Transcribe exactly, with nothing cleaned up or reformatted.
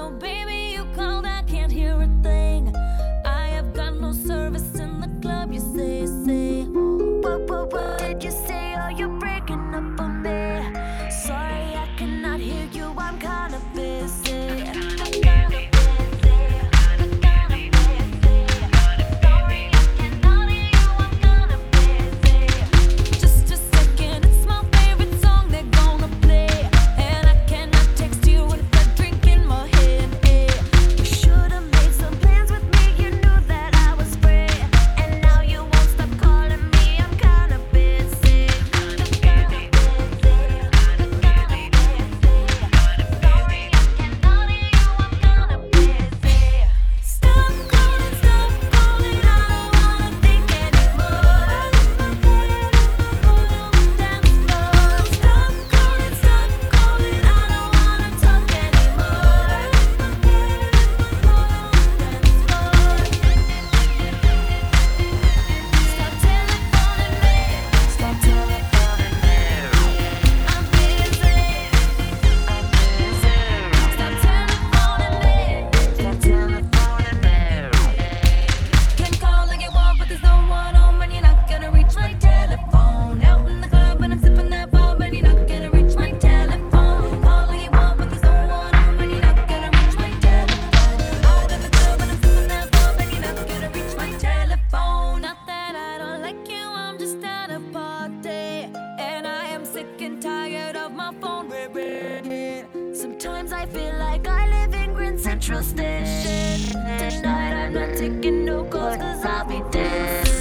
Oh, baby, you called, I can't hear a thing. I have got no service in the club, you say, say. What, what, what did you say? Oh, you're breaking up on me. Sorry, I cannot hear you, I'm kinda busy. Sometimes I feel like I live in Grand Central Station. Tonight I'm not taking no calls, cause I'll be dancing.